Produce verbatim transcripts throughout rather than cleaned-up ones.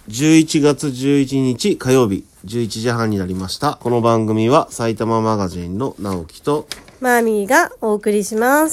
じゅういちがつじゅういちにち火曜日じゅういちじはんになりました。この番組は埼玉マガジンの直樹とマーミーがお送りします。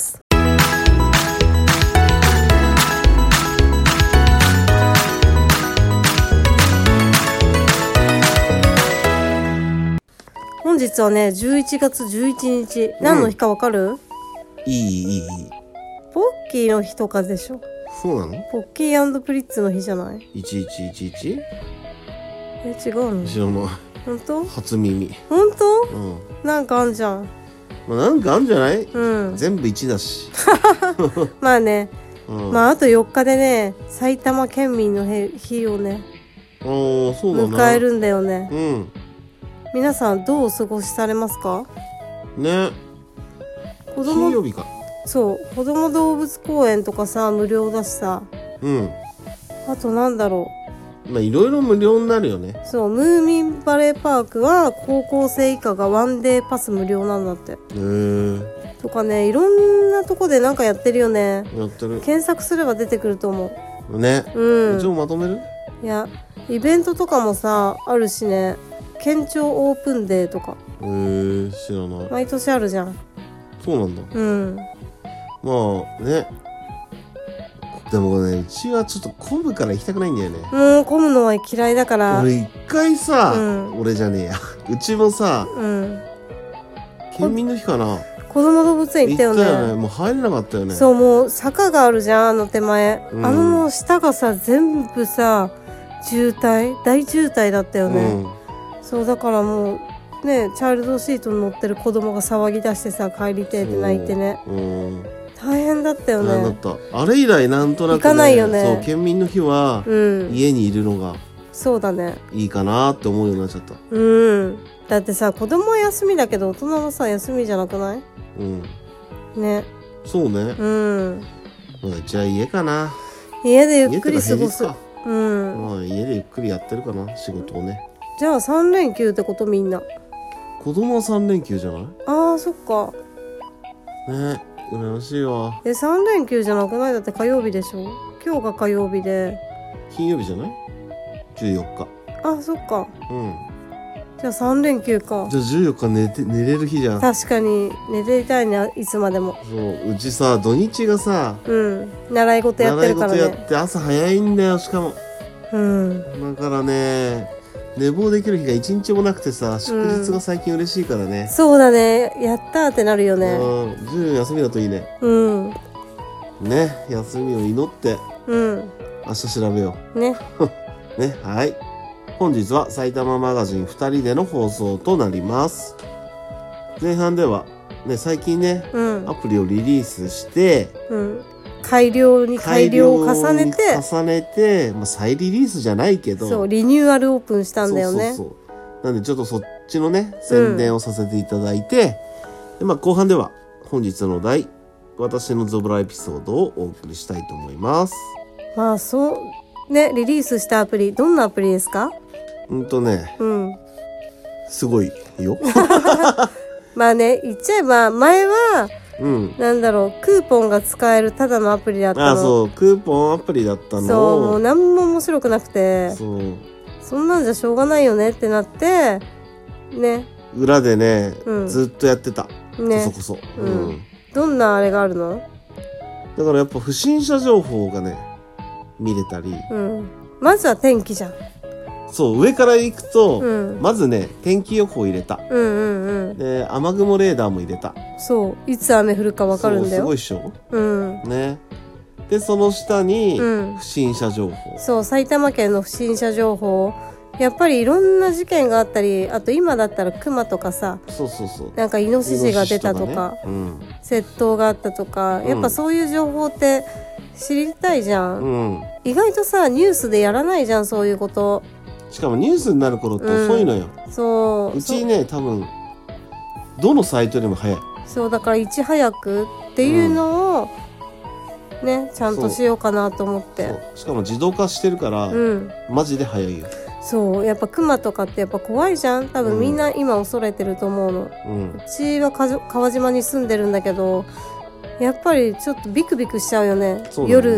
本日はねじゅういちがつじゅういちにち、何の日かわかる？ いいいいいいポッキーの日とかでしょ。 そうなの？ ポッキー&プリッツの日じゃない？ いちいちいちいち？ え、違うの？ 知らない。 本当？ 初耳。 本当？ うん。 なんかあんじゃん。 まあ、なんかあんじゃない？ うん。 全部いちだし。 まあね、 うん、 まああとよっかでね、埼玉県民の日をね、 あー、そうだな。 迎えるんだよね。 うん。 皆さんどうお過ごしされますか？ ね。 子供金曜日か。 そう、子供動物公園とかさ無料だしさ。 うん。 あとなんだろう。まあいろいろ無料になるよね。 そう、ムーミンバレーパークは高校生以下がワンデーパス無料なんだって。へえ。 とかね、いろんなとこでなんかやってるよね。 やってる。 検索すれば出てくると思う。ね。 うん。 一応まとめる？ いや、イベントとかもさあるしね。県庁オープンデーとか。 へえ、知らない。 毎年あるじゃん。 そうなんだ。 うん。 まあね。でもね、うちはちょっと混むから行きたくないんだよね。 もう混むのは嫌いだから。 俺一回さ、うん、俺じゃねえや。うちもさ、 うん、 県民の日かな。 子供動物園行ったよね。 行ったよね。もう入れなかったよね。 そう、もう坂があるじゃん、あの手前。うん、あのもう下がさ、全部さ、渋滞大渋滞だったよね。うん、そうだからもうね、チャイルドシートに乗ってる子供が騒ぎ出してさ、帰りてって泣いてね。うん、大変だったよね。 大変だった。あれ以来なんとなく、ね、 行かないよね。 そう、県民の日は、うん、家にいるのがそうだね。 いいかなって思うようになっちゃった。 うん。だってさ、子供は休みだけど大人はさ休みじゃなくない？うん。ね。 そうね。うん。まあ、じゃあ家かな。 家でゆっくり過ごす。うん。 まあ家でゆっくりやってるかな、仕事をね。 じゃあさんれんきゅうってことみんな。 子供はさんれんきゅうじゃない？ ああ、そっか。 ね、羨ましいわ。 え、さんれんきゅうじゃなくない？だって火曜日でしょ。今日が火曜日で。 金曜日じゃない？じゅうよっか。 あ、そっか。 うん。 じゃあさんれんきゅうか。 じゃあじゅうよっか寝て寝れる日じゃん。 確かに寝ていたいね、いつまでも。 そう、うちさ土日がさ、 うん、習い事やってるからね。 習い事やって朝早いんだよ、しかも。 うん。 だからね、寝坊できる日が一日もなくてさ、祝日が最近嬉しいからね。 うん、そうだね、やったーってなるよね。 うん、じゅう休みだといいね。うん。ね、休みを祈って、うん。明日調べよう。ね。ね、はい。本日は埼玉マガジンふたりでの放送となります。前半では、ね、最近ね、うん、アプリをリリースして、うん、 改良に改良を重ねて、 重ねて、まあ、再リリースじゃないけど、 そう、リニューアルオープンしたんだよね。 そうそうそう。なんでちょっとそっちのね、宣伝をさせていただいて、うん、でまあ、後半では本日のお題、私のゾブラエピソードをお送りしたいと思います。 まあ、そう、ね、リリースしたアプリ、どんなアプリですか？ うんとね、うん、すごいよ。 まあね、言っちゃえば前は、うん、なんだろう、クーポンが使えるただのアプリだったの。 あ、そう、クーポンアプリだったの。 そう、もう何も面白くなくて、 そう、 そんなんじゃしょうがないよねってなって、ね。 裏でね、うん、ずっとやってた。ね、こそこそ、 うんうん。どんなあれがあるの？ だからやっぱ不審者情報がね、見れたり。 うん、まずは天気じゃん。 そう、上から行くと、うん、まずね、天気予報入れた。うんうんうん。で、雨雲レーダーも入れた。 そう、いつ雨降るか分かるんだよ。 そう、すごいっしょ？うん。ね。で、その下に、不審者情報、うん。そう、 埼玉県の不審者情報。やっぱりいろんな事件があったり、あと今だったらクマとかさ、 そうそうそう。 なんかイノシシが出たとか、ね、うん、窃盗があったとか、やっぱそういう情報って知りたいじゃん。うん、意外とさ、ニュースでやらないじゃん、そういうこと。 しかもニュースになる頃って遅いのよ。 うん、そう。 うちね、多分どのサイトよりも早い。 そうだからいち早くっていうのを、うん、ね、ちゃんとしようかなと思って。 そう。しかも自動化してるから、うん、マジで早いよ。 そう、やっぱクマとかってやっぱ怖いじゃん。多分みんな今恐れてると思うの。うん、うちは川島に住んでるんだけど、やっぱりちょっとビクビクしちゃうよね。夜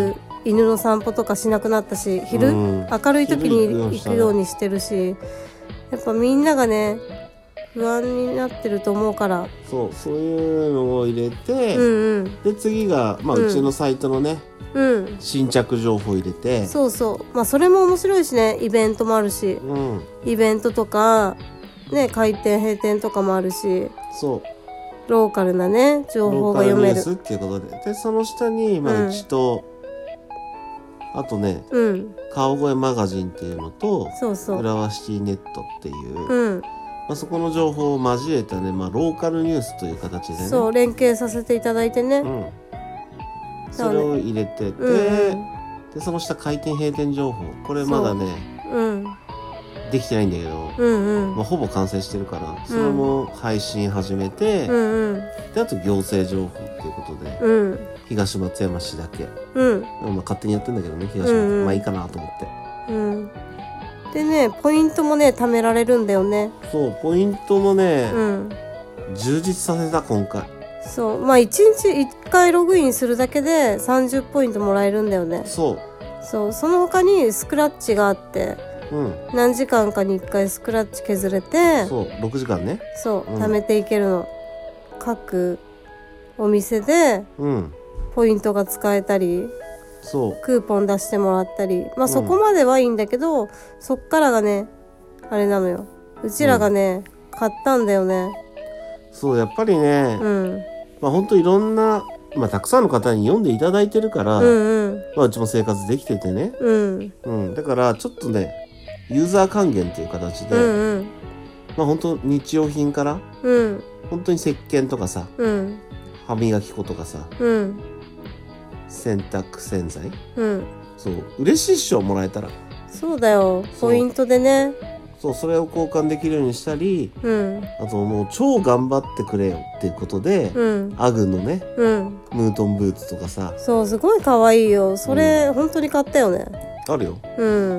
犬の散歩とかしなくなったし、昼、うん、明るい時に行くようにしてるし、やっぱみんながね不安になってると思うから、 そうそういうのを入れて、うんうん、で次が、まあ、うちのサイトのね、うん、新着情報入れて、 そうそう、まあそれも面白いしね、イベントもあるし、うん、イベントとかね、開店閉店とかもあるし、 そうローカルなね情報が読める。 ローカルニュースっていうことで、でその下に、まあ、うちと、うん、あとね、うん、川越マガジンっていうのと、 そうそう、 浦和シティネットっていう、うん、まあ、そこの情報を交えたね、まあ、ローカルニュースという形でね、 そう連携させていただいてね、うん、 それを入れてて、うんうん、でその下開店閉店情報、これまだね、うん、できてないんだけど、うんうん、まあ、ほぼ完成してるから、それも配信始めて、うんうん、であと行政情報っていうことで、うん、東松山市だけ、うん、まあ、勝手にやってんだけどね、東松、うんうん、まあいいかなと思って、うん、 でね、ポイントもね貯められるんだよね。 そう、ポイントもね、うん、充実させた今回。 そう、まあいちにちいっかいログインするだけでさんじゅうポイントもらえるんだよね。 そうそう、その他にスクラッチがあって、うん、何時間かにいっかいスクラッチ削れて、 そうろくじかんね、 そう、うん、貯めていけるの。各お店でポイントが使えたり、そう、クーポン出してもらったり、まあそこまではいいんだけど、うん、そっからがねあれなのよ、うちらがね、うん、買ったんだよね。 そう、やっぱりね、うん、まあ本当いろんな、まあ、たくさんの方に読んでいただいてるから、うんうん、まあ、うちも生活できててね、うんうん、だからちょっとねユーザー還元という形で、うんうん、まあ本当日用品から、うん、本当に石鹸とかさ、うん、歯磨き粉とかさ、うん、洗濯洗剤、うん、そう嬉しいっしょ、もらえたら。 そうだよ、ポイントでね。 そう、それを交換できるようにしたり、うん、あともう超頑張ってくれよっていうことで、うん、アグのね、うん、ムートンブーツとかさ、 そう、すごい可愛いよ。それ、うん、本当に買ったよね。 あるよ。うん。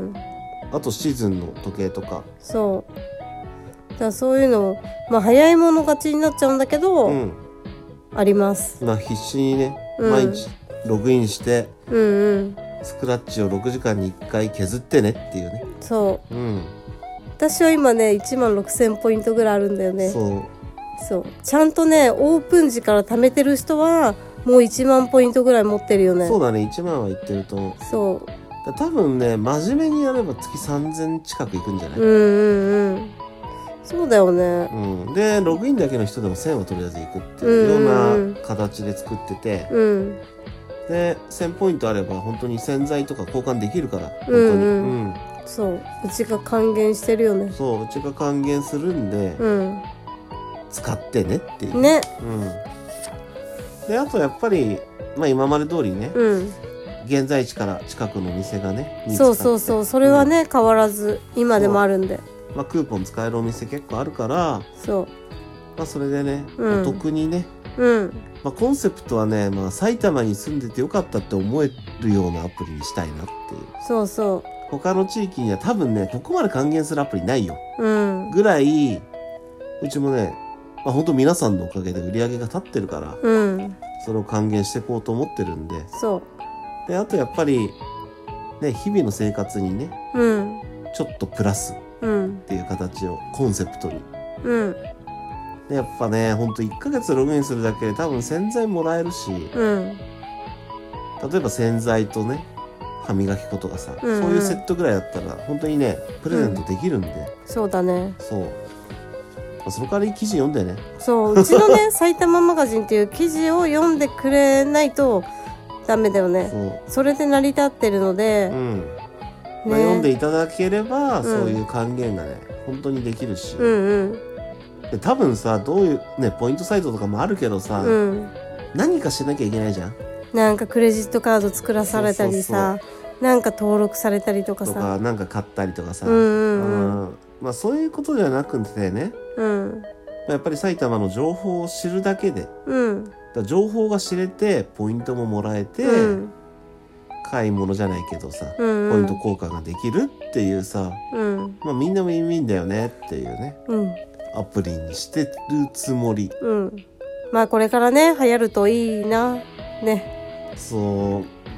あとシーズンの時計とか。 そう。だからそういうの、まあ早い者勝ちになっちゃうんだけど、うん、あります。 まあ必死にね、うん、毎日ログインして、うんうん、スクラッチをろくじかんにいっかい削ってねっていうね。 そう。うん。私は今ねいちまんろくせんポイントぐらいあるんだよね。 そうそう、ちゃんとねオープン時から貯めてる人はもういちまんポイントぐらい持ってるよね。 そうだね、いちまんはいってると思う。 そうだ、多分ね真面目にやれば月さんぜん近くいくんじゃない？ うんうんうん、そうだよね、 うん、でログインだけの人でもせんはとりあえずいくっていうような形で作ってて、うん、でせんポイントあれば本当に洗剤とか交換できるから、本当に、うんうんうん、 そう、うちが還元してるよね。 そう、うちが還元するんで、うん、使ってねっていうね、 うん、であとやっぱり、まあ、今まで通りね、うん、現在地から近くの店がね見つかって、 そうそうそう、それはね、うん、変わらず今でもあるんで、 まあ、クーポン使えるお店結構あるから、 そう、 まあ、それでね、うん、お得にね、うん、まあ、コンセプトはね、まあ、埼玉に住んでてよかったって思えるようなアプリにしたいなっていう。 そうそう、 他の地域には多分ねここまで還元するアプリないよ、うん、ぐらい、うちもね、まあ、本当皆さんのおかげで売り上げが立ってるから、うん、それを還元していこうと思ってるんで、そうで、あとやっぱりね日々の生活にね、うん、ちょっとプラスっていう形をコンセプトに、うん、でやっぱねほんといっかげつログインするだけで多分洗剤もらえるし、うん、例えば洗剤とね歯磨き粉とかさ、うんうん、そういうセットぐらいだったら本当にねプレゼントできるんで、うん、 そうだね、 そう、まあ、その代わり記事読んでね、 そう、うちのね埼玉マガジンっていう記事を読んでくれないとダメだよね。そう、それで成り立ってるので、うんね、 まあ、読んでいただければ、うん、そういう還元がね本当にできるし、うんうん、で多分さどういうねポイントサイトとかもあるけどさ、うん、何かしなきゃいけないじゃん。 なんかクレジットカード作らされたりさ、そうそうそう、なんか登録されたりとかさ、とかなんか買ったりとかさ、うんうんうん、まあそういうことじゃなくてね、うん、やっぱり埼玉の情報を知るだけで、うん、だ情報が知れてポイントももらえて、うん、買い物じゃないけどさ、うんうん、ポイント交換ができるっていうさ、うん、まあみんなも意味いいんだよねっていうね、うん、アプリにしてるつもり、うん、 まあこれからね流行るといいなね。 そう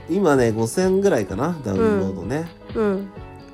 今ねごせんぐらいかなダウンロードね。 うん、うん、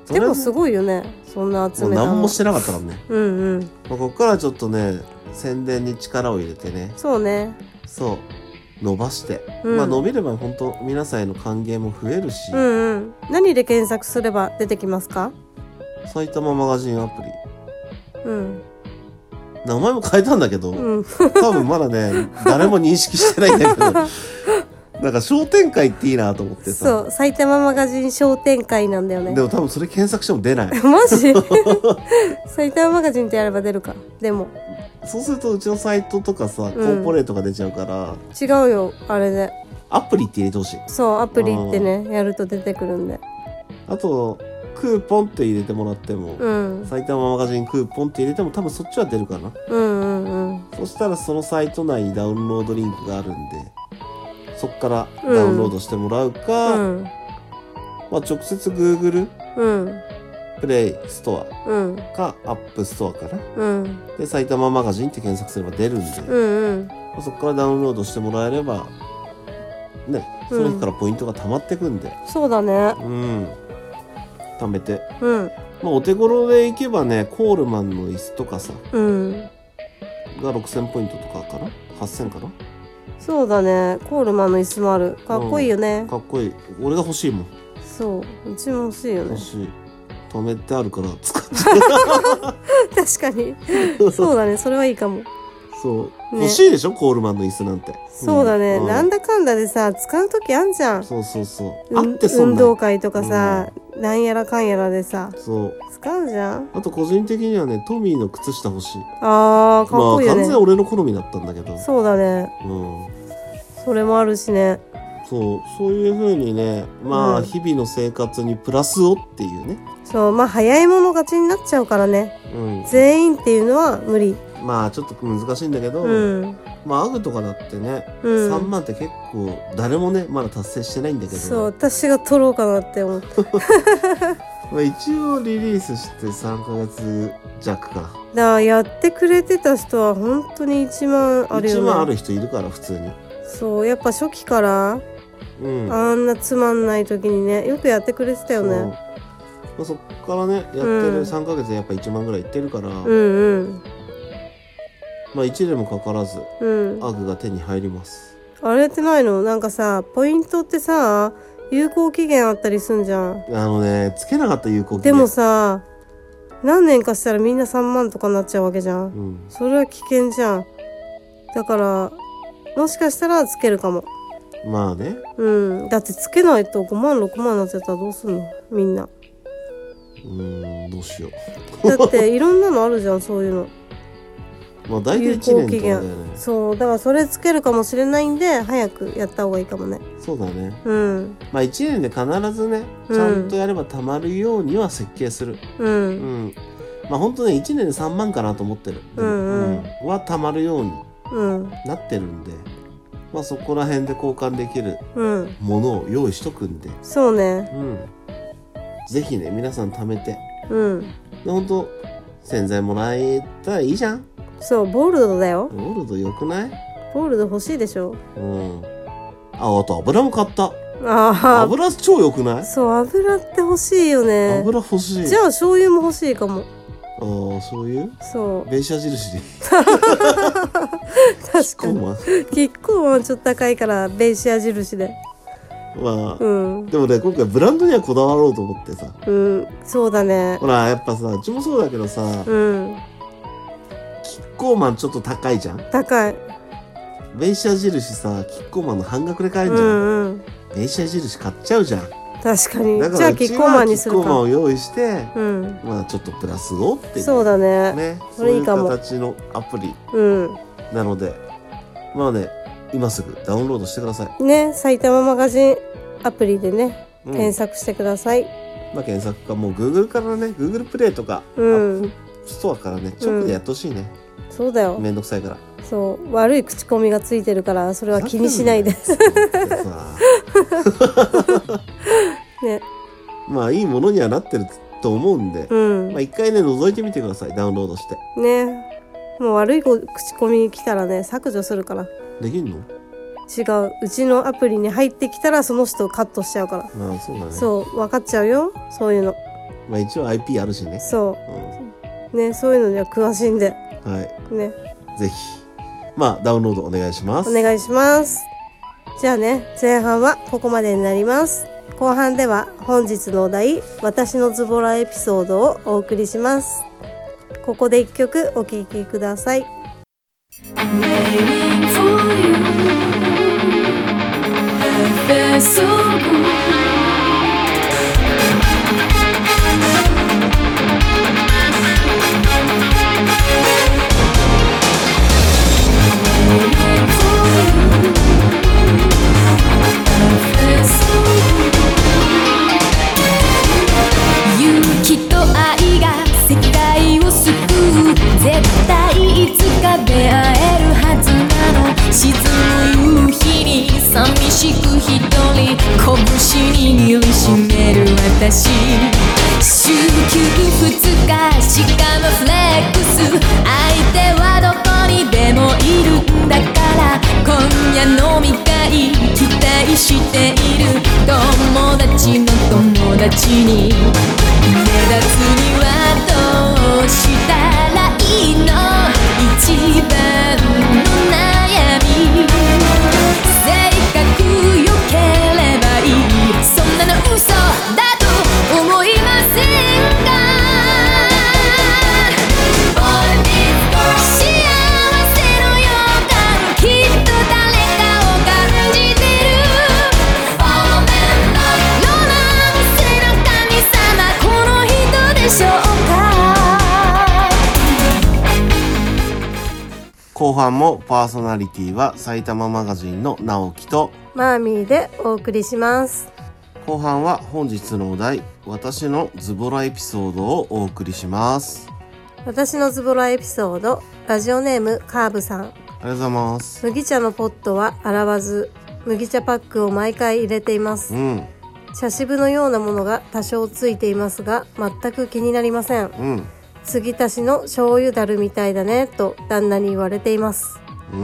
でもすごいよねそんな集めたの。 何もしてなかったからね。 うんうん。 まあ、ここからちょっとね宣伝に力を入れてね。 そうね。 そう伸ばして、 うん、 まあ伸びれば本当皆さんへの還元も増えるし。 うんうん。何で検索すれば出てきますか？ 埼玉マガジンアプリ。 うん。 名前も変えたんだけど、 うん、 多分まだね誰も認識してないんだけどなんか商店会っていいなと思ってさ。 そう埼玉マガジン商店会なんだよね。 でも多分それ検索しても出ないマジ埼玉マガジンってやれば出るか。でもそうするとうちのサイトとかさ、うん、コーポレートが出ちゃうから。 違うよあれでアプリって入れてほしい。 そうアプリってねやると出てくるんで。 あとクーポンって入れてもらっても、うん、埼玉マガジンクーポンって入れても多分そっちは出るかな。 うんうんうん。 そしたらそのサイト内にダウンロードリンクがあるんでそっからダウンロードしてもらうか、うんまあ、直接 Google、うん、プレイストア、うん、か App ストアかな、うん、で埼玉マガジンって検索すれば出るんで、うんうんまあ、そっからダウンロードしてもらえればねその日からポイントが溜まってくんで、 うん、そうだねうん貯めて、 うんまあ、お手頃でいけばねコールマンの椅子とかさ、 うん、 がろくせんポイントとかかなはっせんかな。 そうだねコールマンの椅子もある。かっこいいよね、 うん、かっこいい。俺が欲しいもん。 そううちも欲しいよね。 欲しい。貯めてあるから使っちゃう確かにそうだねそれはいいかも。 そう、ね、欲しいでしょコールマンの椅子なんて。 そうだね、うん、なんだかんだでさ使う時あんじゃん。 そうそうそう、 うん、あってそんな運動会とかさ、うん、なんやらかんやらでさそう使うじゃん。 あと個人的にはねトミーの靴下欲しい。 あーかっこいいよね、 まあ、完全俺の好みだったんだけど。 そうだね、うん、それもあるしね。 そうそういう風にねまあ、うん、日々の生活にプラスをっていうね。 そうまあ早い者勝ちになっちゃうからね、うん、全員っていうのは無理。 まあちょっと難しいんだけど、うん、まあアグとかだってね、うん、さんまんって結構誰もねまだ達成してないんだけど。 そう私が取ろうかなって思ってまあ一応リリースしてさんかげつ弱か。だからやってくれてた人は本当にいちまんあるよね。 いちまんある人いるから普通に。 そうやっぱ初期から、うん、あんなつまんない時にねよくやってくれてたよね。 そ,、まあ、そっからねやってるさんかげつでやっぱいちまんぐらいいってるから、うんうんまあいちねんもかからず、うん、アグが手に入ります。 あれってないの？なんかさポイントってさ有効期限あったりすんじゃん。 あのねつけなかった有効期限。 でもさ何年かしたらみんなさんまんとかなっちゃうわけじゃん、うん、それは危険じゃん。だからもしかしたらつけるかも。 まあねうんだってつけないとごまんろくまんになっちゃったらどうすんのみんな。うーんどうしようだっていろんなのあるじゃんそういうの。 まあ大体いちねんとかだよね。 そうだからそれつけるかもしれないんで早くやった方がいいかもね。 そうだねうんまあいちねんで必ずねちゃんとやればたまるようには設計する。うん、うん、まあほんとねいちねんでさんまんかなと思ってる。うんうん、うん、はたまるようになってるんで、うん、まあそこら辺で交換できるものを用意しとくんで、うん、 そうねうんぜひね皆さん貯めてうんでほんと洗剤もらえたらいいじゃん。 そうボールドだよ。 ボールドよくない？ ボールド欲しいでしょ。 うんああと油も買った。 あ油超よくない？ そう油って欲しいよね。 油欲しい。 じゃあ醤油も欲しいかも。 ああ醤油？ そうベイシア印で確かにキッコーマンはちょっと高いからベイシア印でまあ、うん、でもね今回ブランドにはこだわろうと思ってさ。 うんそうだね。 ほらやっぱさうちもそうだけどさ、うんキッコーマンちょっと高いじゃん。 高い。 ベイシア印さキッコーマンの半額で買えるじゃん、うんうん、ベイシア印買っちゃうじゃん。 確かに。 だからじゃあキッコーマンにするか。 キッコーマンを用意して、うん、まあちょっとプラスをっていうそうだね。 ねそういう形のアプリ、うん、なのでまあね今すぐダウンロードしてくださいね。埼玉マガジンアプリでね、うん、検索してください。 まあ検索かもう Google からね Google プレイとか、うん、アップストアからね直でやってほしいね、 うん、そうだよ。 めんどくさいから。 そう悪い口コミがついてるからそれは気にしないでねまあいいものにはなってると思うんで、うん、まあ一回ね覗いてみてくださいダウンロードしてね。もう悪い口コミ来たらね削除するから。 できんの？ 違う、うちのアプリに入ってきたらその人をカットしちゃうから。 ああ、そうだね。 そう分かっちゃうよ、そういうの。 まあ一応 アイピー あるしね。 そう、うん、ね、そういうのには詳しいんで、 はいね、 ぜひまあダウンロードお願いします。 お願いします。じゃあね、前半はここまでになります。後半では本日のお題、私のズボラエピソードをお送りします。ここで一曲お聴きください。 絶対いつか出会えるはずなの。沈む夕日に寂しく一人拳握りしめる私。週休二日しかもフレックス、相手はどこにでもいるんだから、今夜飲み会期待している。友達の友達に目立つにはどうしたらいいの、一番の悩み。性格良ければいい、そんなの嘘だと思いませんか。幸せの予感、きっと誰かを感じてる。ロマンスの神様、この人でしょうか。 後半もパーソナリティは埼玉マガジンの直樹とマーミーでお送りします。 後半は本日のお題、私のズボラエピソードをお送りします。 私のズボラエピソード、ラジオネームカーブさん。ありがとうございます。 麦茶のポットは洗わず、麦茶パックを毎回入れています、うん、茶渋のようなものが多少ついていますが全く気になりません、うん、継ぎ足しの醤油だるみたいだねと旦那に言われています、うん、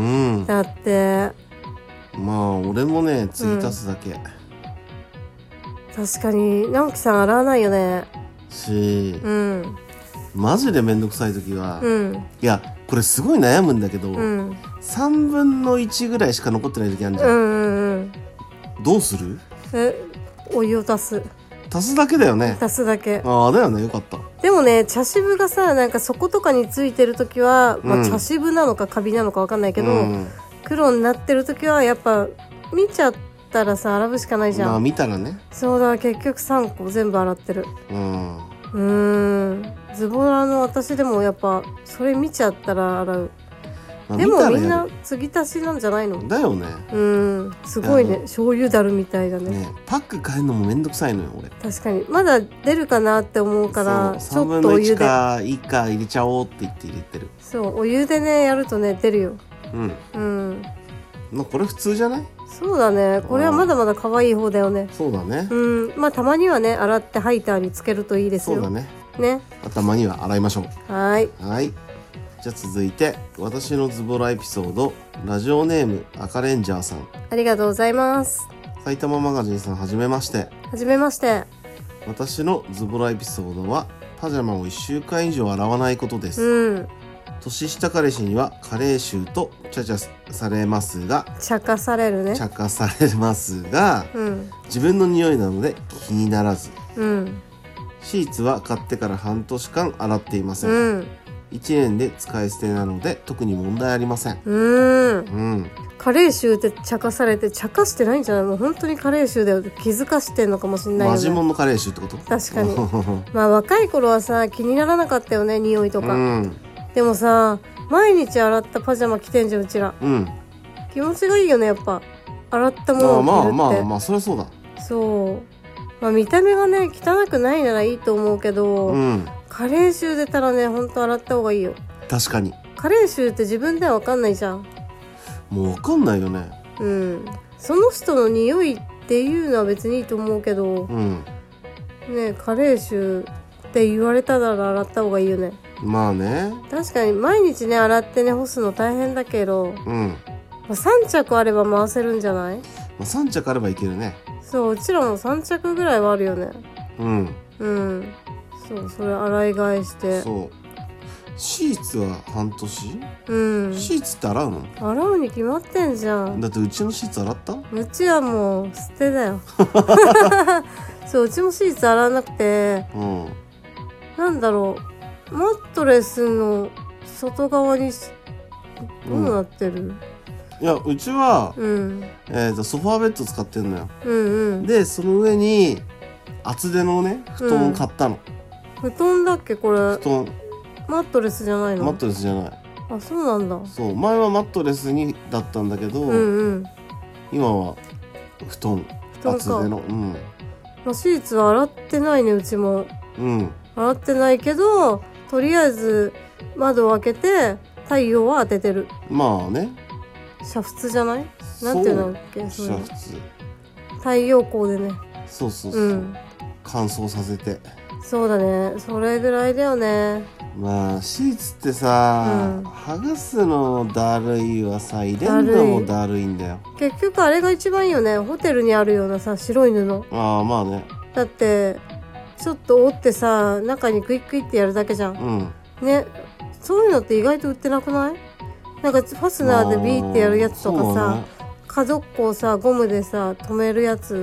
だってまあ俺もね継ぎ足すだけ、うん、 確かに直樹さん洗わないよねし、うん、マジでめんどくさい時は、うん、いやこれすごい悩むんだけど、うん、さんぶんのいちぐらいしか残ってない時あるじゃん、うんうんうん、どうする？ え、お湯を足す足すだけだよね。 足すだけ。 ああだよね、よかった。 でもね、茶渋がさ、なんか底とかについてる時は、まあ、茶渋なのかカビなのか分かんないけど、うん、黒になってる時はやっぱ見ちゃったらさ洗うしかないじゃん。 まあ見たらね。 そうだ、結局さんこ全部洗ってる。うんうーんズボラの私でもやっぱそれ見ちゃったら洗う。でもみんな継ぎ足しなんじゃないの？ だよね。 うんすごいね、醤油だるみたいだ ね, ね。パック変えるのもめんどくさいのよ俺。 確かにまだ出るかなって思うからちょっとお湯でさんぶんのいちかいいか入れちゃおうって言って入れてる。 そうお湯でねやるとね出るよ。うんうんまあこれ普通じゃない？ そうだね、これはまだまだ可愛い方だよね。 そうだね。 うんまあたまにはね洗ってハイターにつけるといいですよ。 そうだね。 ね頭には洗いましょう。 はいはいじゃあ続いて私のズボラエピソード、ラジオネーム赤レンジャーさん。 ありがとうございます。 埼玉マガジンさん、はじめまして。 はじめまして。 私のズボラエピソードはパジャマをいっしゅうかん以上洗わないことです、うん、年下彼氏には加齢臭とチャチャされますが茶化されるね茶化されますが、うん、自分の匂いなので気にならず、うん、シーツは買ってから半年間洗っていません、うんいちねんで使い捨てなので特に問題ありません。うーん。うん。 加齢臭って茶化されて茶化してないんじゃない？もう本当に加齢臭だよって気づかしてんのかもしれないよね。 マジモンの加齢臭ってこと？ 確かに。まあ若い頃はさ気にならなかったよね匂いとか。うん。でもさ毎日洗ったパジャマ着てんじゃんうちら。うん。気持ちがいいよねやっぱ。洗ったものを着るって。 まあまあまあまあそりゃそうだ。 そう。まあ見た目がね汚くないならいいと思うけど。うん。加齢臭出たらねほんと洗った方がいいよ。 確かに加齢臭って自分では分かんないじゃん。 もう分かんないよね。 うんその人の匂いっていうのは別にいいと思うけど、うん、ね加齢臭って言われたなら洗った方がいいよね。 まあね確かに毎日ね洗ってね干すの大変だけど、うん、 まあ、さん着あれば回せるんじゃない？まあ、さん着あればいけるね。 そう、うちらもさん着ぐらいはあるよね。 うんうんそうそれ洗い替えして。 そうシーツは半年。 うんシーツって洗うの？ 洗うに決まってんじゃん。 だってうちのシーツ洗った？ うちはもう捨てだよそううちもシーツ洗わなくて、うん、なんだろうマットレスの外側にどうなってる？うん、 いやうちは、うん、えーとソファーベッド使ってんのよ、 うんうん、 でその上に厚手のね布団を買ったの、 うん、布団だっけこれ？ 布団マットレスじゃないの？ マットレスじゃない。 あ、そうなんだ。 そう前はマットレスにだったんだけど、うんうん、今は布団厚手の、うん、 まあ、シーツは洗ってないねうちも、うん、洗ってないけどとりあえず窓を開けて太陽は当ててる。 まあね煮沸じゃない？なんていうんだっけ？ 煮沸太陽光でね。 そうそうそう、うん、乾燥させて。 そうだねそれぐらいだよね。 まあシーツってさ、うん、剥がすのだるいはさ入れるのもだるいんだよ。 結局あれが一番いいよね。ホテルにあるようなさ白い布。 ああまあね。 だってちょっと折ってさ中にクイックイってやるだけじゃん、うん、ねそういうのって意外と売ってなくない？なんかファスナーでビーってやるやつとかさ、ね、家族こうさゴムでさ留めるやつ、うん、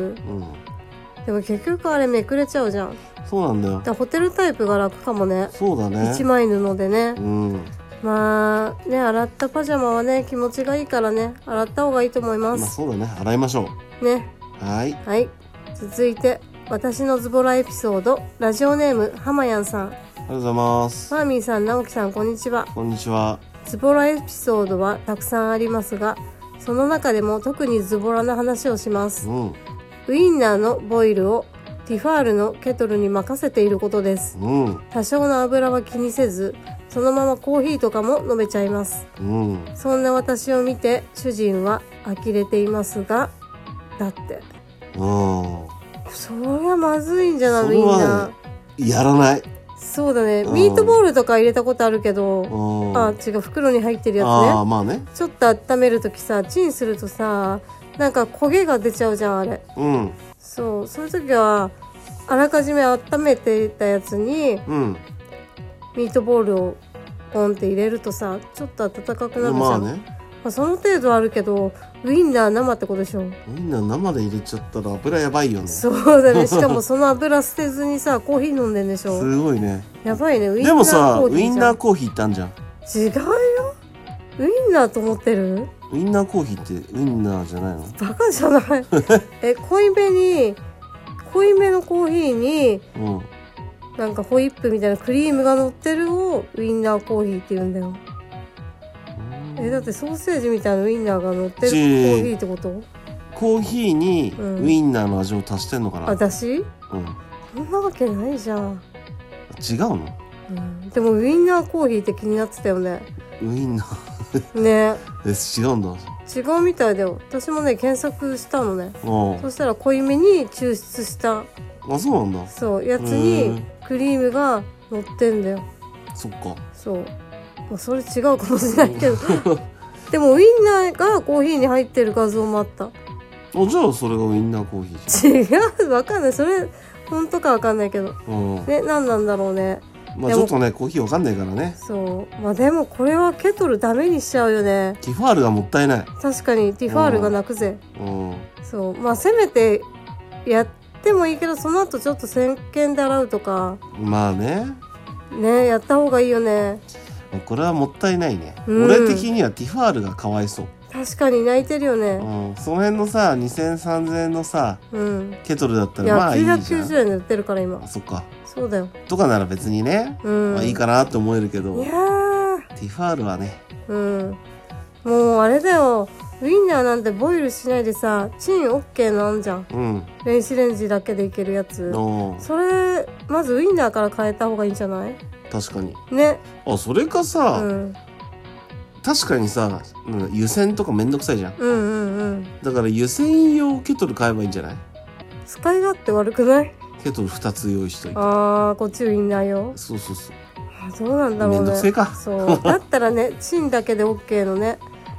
でも結局あれめくれちゃうじゃん。 そうなんだよ。だからホテルタイプが楽かもね。 そうだね一枚布でね、 うん、 まあね洗ったパジャマはね気持ちがいいからね洗った方がいいと思います。 まあ、そうだね洗いましょうね。 はいはい続いて私のズボラエピソードラジオネームはまやんさん。ありがとうございます。 マーミーさん直樹さんこんにちは。 こんにちは。 ズボラエピソードはたくさんありますがその中でも特にズボラな話をします、うん、ウインナーのボイルをティファールのケトルに任せていることです、うん、多少の油は気にせずそのままコーヒーとかも飲めちゃいます、うん、そんな私を見て主人は呆れていますがだってうんそりゃまずいんじゃないウインナーやらない。 そうだね、うん、ミートボールとか入れたことあるけど、うん、あ違う袋に入ってるやつね。 あ、まあねちょっと温めるときさチンするとさなんか焦げが出ちゃうじゃんあれ、うん、そうそういう時はあらかじめ温めていたやつに、うん、ミートボールをポンって入れるとさちょっと温かくなるじゃん、まあねまあ、その程度あるけどウインナー生ってことでしょ。ウインナー生で入れちゃったら油やばいよね。 そうだねしかもその油捨てずにさコーヒー飲んでんでしょ。 すごいねやばいね。ウインナーでもさウインナーコーヒーってあんじゃん。 違うよウインナーと思ってる。 ウインナーコーヒーってウインナーじゃないの？ バカじゃないえ濃いめに濃いめのコーヒーに、うん、なんかホイップみたいなクリームが乗ってるをウインナーコーヒーって言うんだよ。えだってソーセージみたいなウインナーが乗ってるコーヒーってこと？ コーヒーにウインナーの味を足してんのかな、 うん、私？うんそんなわけないじゃん。 違うの？ うん、でもウインナーコーヒーって気になってたよね。 ウインナーねえ違うんだ。 違うみたいだよ。私もね検索したのね。そしたら濃いめに抽出したあそうなんだそうやつにクリームが乗ってんだよ。 そっかそう、まあ、それ違うかもしれないけどでもウインナーがコーヒーに入ってる画像もあった。あじゃあそれがウインナーコーヒーじゃん。違うわかんないそれ本当かわかんないけど、うん、ね何なんだろうね。 まあちょっとねコーヒーわかんないからね。 そうまあでもこれはケトルダメにしちゃうよね。 ティファールがもったいない。 確かにティファールが泣くぜ、うんうん、そうまあせめてやってもいいけどその後ちょっと石鹸で洗うとかまあねねやった方がいいよね。 これはもったいないね、うん、俺的にはティファールがかわいそう。 確かに泣いてるよね、 うん、その辺のさにせんさんぜんえんのさ、うん、ケトルだったらまあいいじゃん。 きゅうひゃくきゅうじゅうえんで売ってるから今。 あそっかそうだよとかなら別にね、うんまあ、いいかなって思えるけどいやティファールはねうんもうあれだよウインナーなんてボイルしないでさチン OK なんじゃん、うん、電子レンジだけでいけるやつ。それまずウインナーから変えた方がいいんじゃない？ 確かにね。 あそれかさ、うん、確かにさ湯煎とかめんどくさいじゃん、うんうんうん、だから湯煎用ケトル買えばいいんじゃない？ 使い勝手悪くない？ ケトルふたつ用意しといて。 あーこっちウインナー用。 そうそうそうあどうなんだろうね。 めんどくせえか。 そうだったらねチンだけで OK のね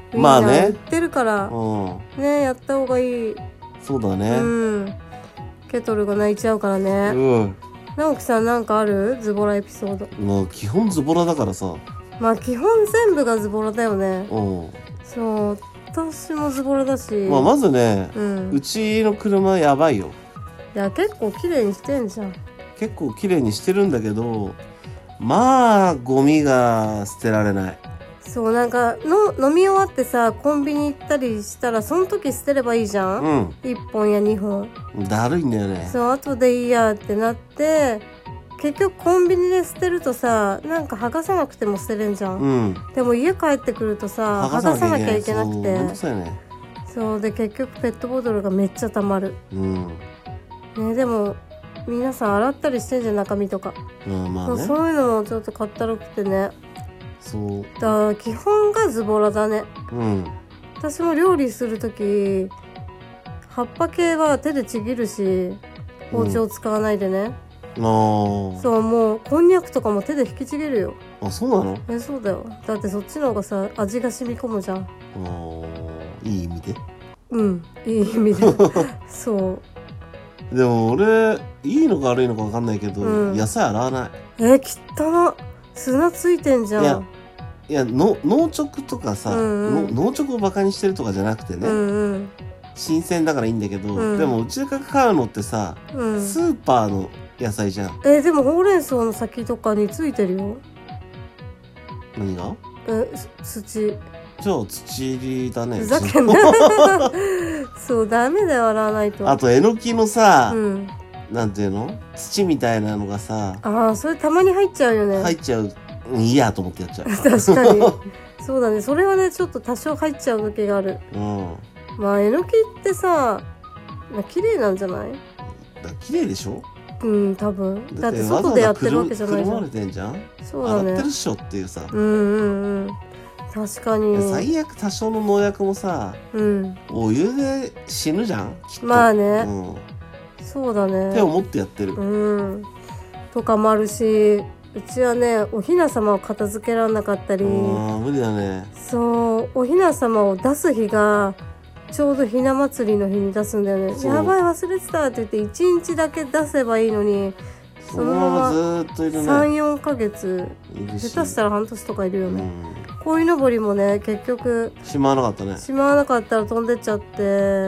まあね言ってるから、うん、ねやった方がいい。 そうだね。うんケトルが泣いちゃうからね。うん直樹さんなんかあるズボラエピソード？ まあ基本ズボラだからさ。 まあ基本全部がズボラだよね。うんそう私もズボラだし。 まあまずね、うん、うちの車やばいよ。 いや結構綺麗にしてんじゃん。 結構綺麗にしてるんだけど、まあゴミが捨てられない。 そうなんかの飲み終わってさコンビニ行ったりしたらその時捨てればいいじゃん、うん、いっぽんやにほん。 だるいんだよね。 そう後でいいやってなって結局コンビニで捨てるとさなんか剥がさなくても捨てれんじゃん、うん、でも家帰ってくるとさ剥がさなきゃいけなくてそう、ね、そうで結局ペットボトルがめっちゃたまる、うんね、でも皆さん洗ったりしてんじゃん中身とか、うんまあね、そうそういうのもちょっとかったるくてね。そうだから基本がズボラだね。うん私も料理するとき葉っぱ系は手でちぎるし包丁使わないでね、うん、あそうもうこんにゃくとかも手で引きちぎるよ。 あそうなの？ えそうだよ。だってそっちの方がさ味が染み込むじゃん。あいい意味で？ うんいい意味でそうでも俺いいのか悪いのか分かんないけど、うん、野菜洗わない。 え汚っ砂ついてんじゃん。 いやいやの農直とかさ、うんうん、農直をバカにしてるとかじゃなくてね、うんうん、新鮮だからいいんだけど、うん、でもうちが買うのってさ、うん、スーパーの野菜じゃん。 えー、でもほうれん草の先とかについてるよ。 何が？ え土。じゃあ土入りだね。 ふざけんなそうダメだよ洗わないと。 あとえのきのさ、うん、なんていうの土みたいなのがさあそれたまに入っちゃうよね。 入っちゃういいやと思ってやっちゃう確かにそうだねそれはねちょっと多少入っちゃう時がある、うん、まあえのきってさ綺麗なんじゃない？ だ綺麗でしょ。 うん多分だって外でやってるわけじゃないじゃん。 くるまれてんじゃん。 そうだね洗ってるっしょっていうさうんうんうん確かに最悪多少の農薬もさ、うん、お湯で死ぬじゃんきっと。 まあね、うん、そうだねって思ってやってるうんとかもあるしうちはねお雛様を片付けられなかったりあ無理だね。 そうお雛様を出す日がちょうどひな祭りの日に出すんだよね。やばい忘れてたって言っていちにちだけ出せばいいのにそのままずっといるね。さん、よんかげつ下手したら半年とかいるよね。鯉のぼりもね結局しまわなかったね。 しまわなかったら飛んでっちゃって、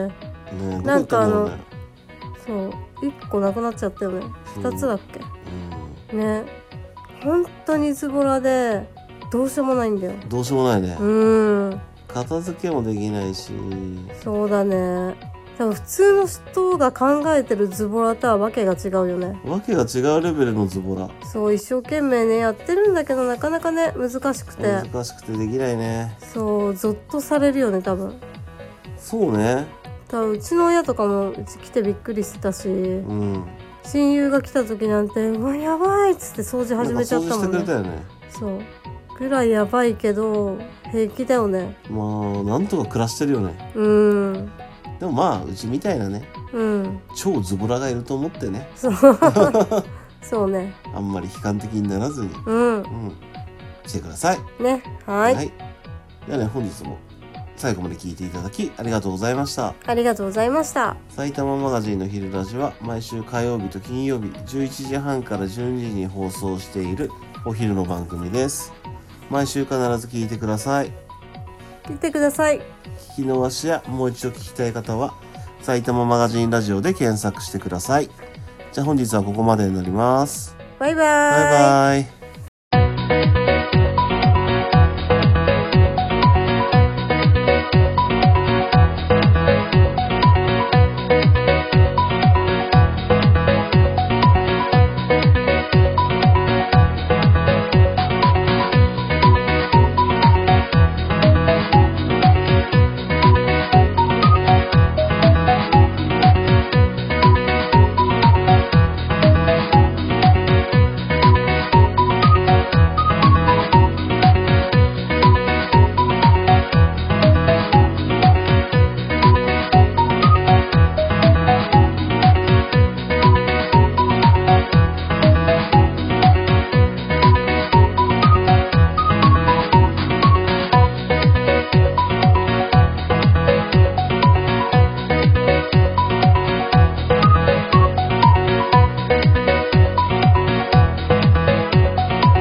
ね、なんかあのそういっこなくなっちゃったよね。ふたつだっけ、うん、ね本当にズボラでどうしようもないんだよ。 どうしようもないね。うん片付けもできないし。 そうだね多分普通の人が考えてるズボラとはわけが違うよね。 わけが違うレベルのズボラ。 そう一生懸命ねやってるんだけどなかなかね難しくて難しくてできないね。 そうゾッとされるよね多分。 そうね多分うちの親とかもうち来てびっくりしてたし、うん、親友が来た時なんてうわやばいっつって掃除始めちゃったもんね。 掃除してくれたよね。 そうぐらいやばいけど平気だよね。 まあなんとか暮らしてるよね。 うんでもまあうちみたいなね、うん、超ズボラがいると思ってねそうそうねあんまり悲観的にならずに、うんうん、してくださいね。はい、はい、 ではね本日も最後まで聞いていただきありがとうございました。 ありがとうございました。 埼玉マガジンの昼ラジは毎週火曜日と金曜日じゅういちじはんからじゅうにじに放送しているお昼の番組です。毎週必ず聞いてください。 聞いてください。 聞き逃しやもう一度聞きたい方は埼玉マガジンラジオで検索してください。じゃあ本日はここまでになります。 バイバイ。 バイバイ。